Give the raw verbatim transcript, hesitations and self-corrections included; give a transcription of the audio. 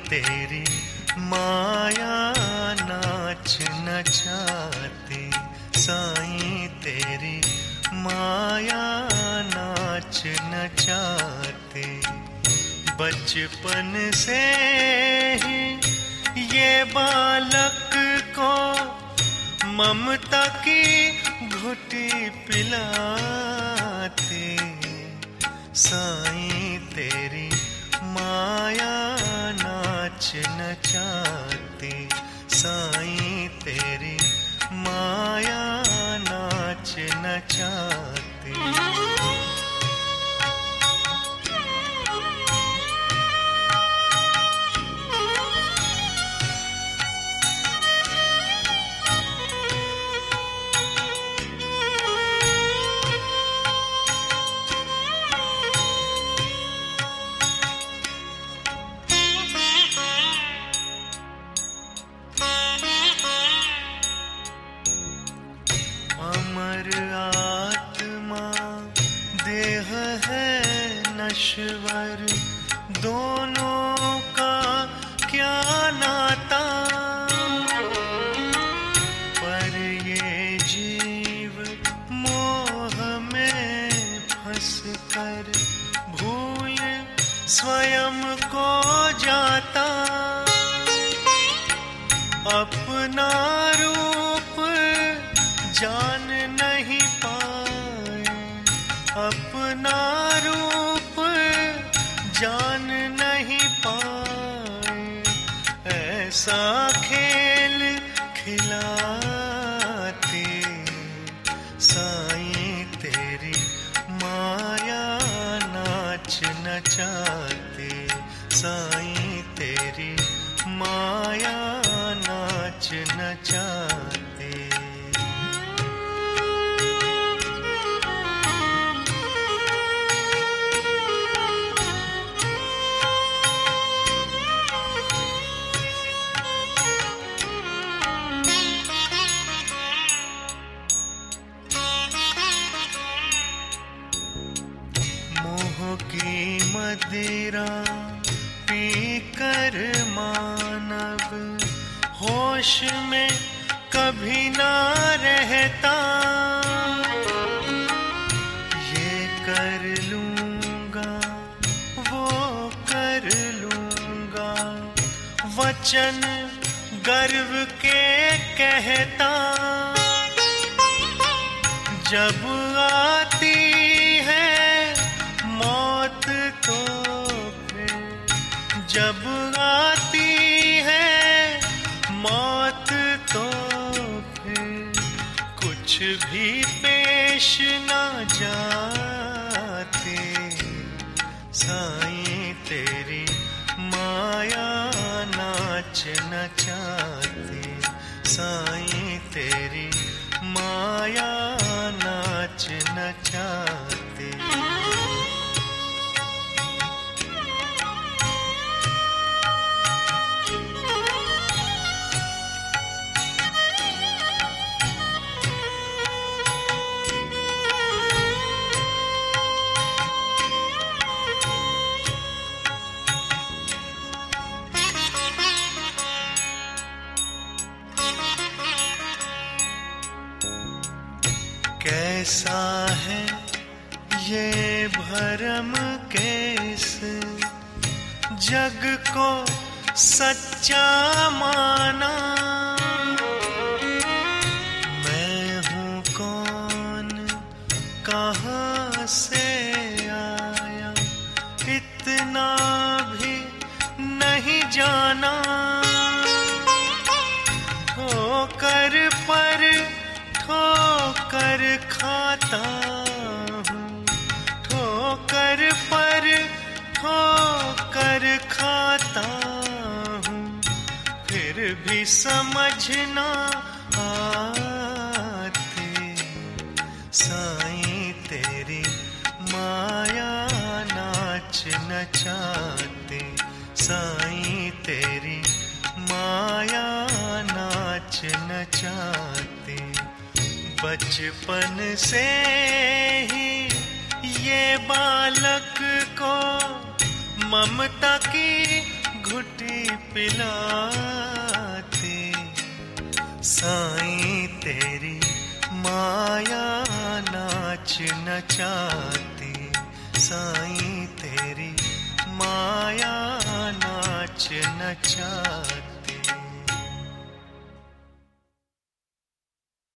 तेरी माया नाच नचाते, साईं तेरी माया नाच नचाते। बचपन से ही ये बालक को ममता की घुटी पिलाते, साईं तेरी माया नाच नचाते, साईं तेरी माया नाच नचाते। ईश्वर दोनों का क्या नाता, पर ये जीव मोह में फंस कर भूल स्वयं को जाता। अपना रूप जान नहीं पाए, अपना रूप जान नहीं पाए, ऐसा खेल खिलाते, साईं तेरी माया नाच नचाते, साईं तेरी माया नाच नचाते। की मदिरा पीकर मानव होश में कभी ना रहता, ये कर लूंगा वो कर लूंगा वचन गर्व के कहता। जब आती है मौत तो फिर, जब आती है मौत तो फिर कुछ भी पेश ना जाते, साईं तेरी माया नाच नचाते, साईं तेरी माया नाच नचाते। कैसा है ये भरम के इस जग को सच्चा माना। मैं हूँ कौन, कहाँ से आया, इतना भी नहीं जाना। ठोकर पर ठोकर खाता हूँ, ठोकर पर ठोकर खाता हूँ, फिर भी समझना आते, साईं तेरी माया नाच नचाते, साईं तेरी माया नाच नचाते। बचपन से ही ये बालक को ममता की घुटी पिलाते। साईं तेरी माया नाच नचाती, साईं तेरी माया नाच नचाती।